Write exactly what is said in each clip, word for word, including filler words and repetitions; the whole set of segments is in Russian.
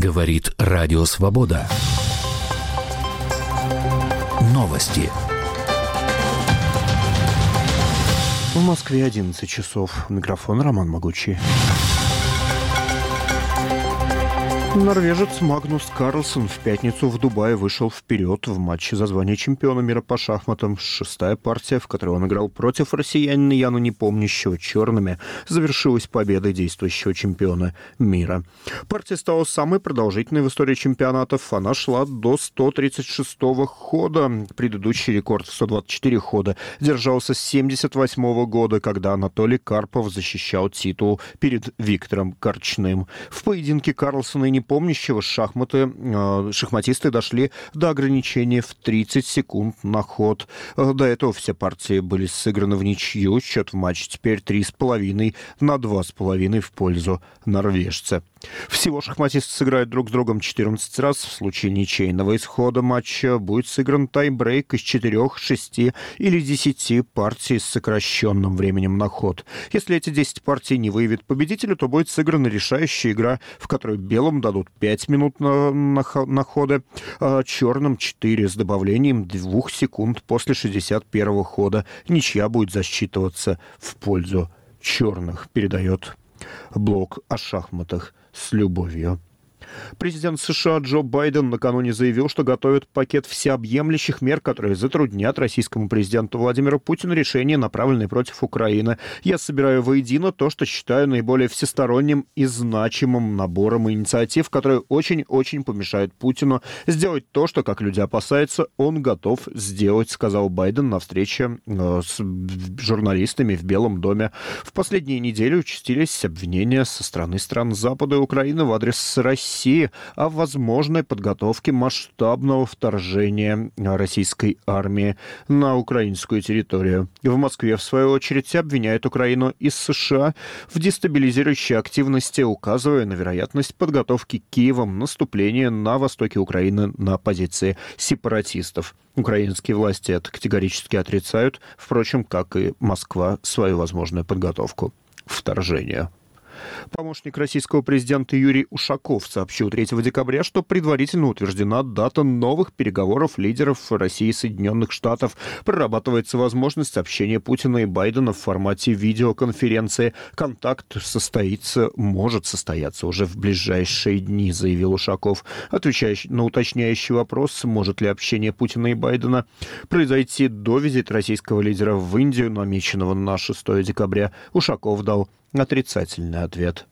Говорит Радио Свобода. Новости. В Москве одиннадцать часов. Микрофон Роман Могучий. Норвежец Магнус Карлсен в пятницу в Дубае вышел вперед в матче за звание чемпиона мира по шахматам. Шестая партия, в которой он играл против россиянина Яна Непомнящего черными, завершилась победой действующего чемпиона мира. Партия стала самой продолжительной в истории чемпионатов. Она шла до сто тридцать шестого хода. Предыдущий рекорд в сто двадцать четыре хода держался с семьдесят восьмого года, когда Анатолий Карпов защищал титул перед Виктором Корчным. В поединке Карлсена и Непомнящего шахматы, э, шахматисты дошли до ограничения в тридцать секунд на ход. До этого все партии были сыграны в ничью. Счет в матче теперь три с половиной на два с половиной в пользу норвежца. Всего шахматисты сыграют друг с другом четырнадцать раз. В случае ничейного исхода матча будет сыгран тайбрейк из четырех, шести или десяти партий с сокращенным временем на ход. Если эти десять партий не выявят победителя, то будет сыграна решающая игра, в которой белым дадут пять минут на, на, на ходы, а черным четыре с добавлением двух секунд после шестьдесят первого хода. Ничья будет засчитываться в пользу черных, передает блог о шахматах с любовью. Президент США Джо Байден накануне заявил, что готовит пакет всеобъемлющих мер, которые затруднят российскому президенту Владимиру Путину решения, направленные против Украины. Я собираю воедино то, что считаю наиболее всесторонним и значимым набором инициатив, которые очень-очень помешают Путину сделать то, что, как люди опасаются, он готов сделать, сказал Байден на встрече с журналистами в Белом доме. В последние недели участились обвинения со стороны стран Запада и Украины в адрес России о возможной подготовке масштабного вторжения российской армии на украинскую территорию. В Москве, в свою очередь, обвиняют Украину и США в дестабилизирующей активности, указывая на вероятность подготовки Киевом наступления на востоке Украины на позиции сепаратистов. Украинские власти это категорически отрицают, впрочем, как и Москва, свою возможную подготовку вторжения. Помощник российского президента Юрий Ушаков сообщил третьего декабря, что предварительно утверждена дата новых переговоров лидеров России и Соединенных Штатов. Прорабатывается возможность общения Путина и Байдена в формате видеоконференции. Контакт состоится, может состояться уже в ближайшие дни, заявил Ушаков. Отвечая на уточняющий вопрос, может ли общение Путина и Байдена произойти до визита российского лидера в Индию, намеченного на шестого декабря, Ушаков дал отрицательный ответ.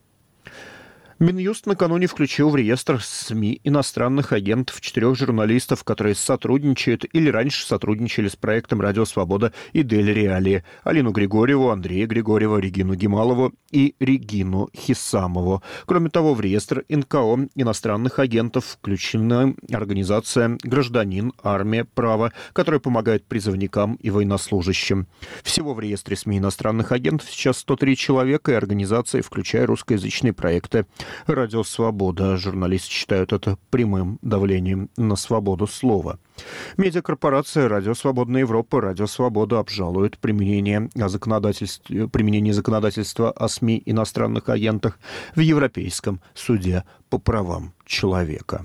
Минюст накануне включил в реестр СМИ иностранных агентов четырех журналистов, которые сотрудничают или раньше сотрудничали с проектом «Радио Свобода» и «Дель Реали». Алину Григорьеву, Андрея Григорьева, Регину Гемалову и Регину Хисамову. Кроме того, в реестр эн ка о иностранных агентов включена организация «Гражданин. Армия. Право», которая помогает призывникам и военнослужащим. Всего в реестре СМИ иностранных агентов сейчас сто три человека и организации, включая русскоязычные проекты «Радио Свобода». Журналисты считают это прямым давлением на свободу слова. Медиакорпорация «Радио Свободная Европа», «Радио Свобода» обжалует применение, законодательства, применение законодательства о СМИ иностранных агентах в Европейском суде по правам человека.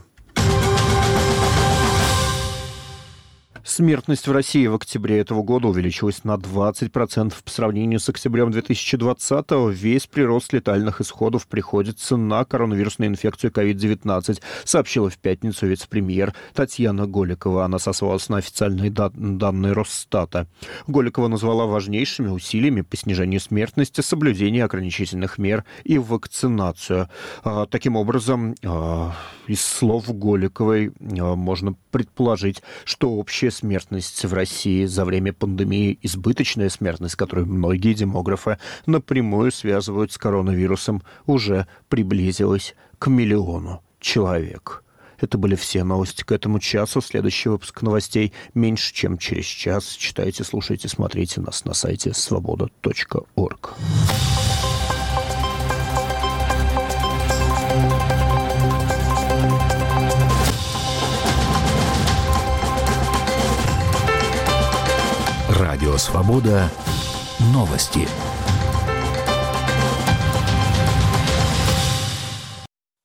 Смертность в России в октябре этого года увеличилась на двадцать процентов по сравнению с октябрем две тысячи двадцатого. Весь прирост летальных исходов приходится на коронавирусную инфекцию ковид девятнадцать, сообщила в пятницу вице-премьер Татьяна Голикова. Она сослалась на официальные данные Росстата. Голикова назвала важнейшими усилиями по снижению смертности соблюдение ограничительных мер и вакцинацию. Таким образом, из слов Голиковой можно предположить, что общая смертность в России за время пандемии, избыточная смертность, которую многие демографы напрямую связывают с коронавирусом, уже приблизилась к миллиону человек. Это были все новости к этому часу. Следующий выпуск новостей меньше, чем через час. Читайте, слушайте, смотрите нас на сайте свобода точка орг. Радио Свобода. Новости.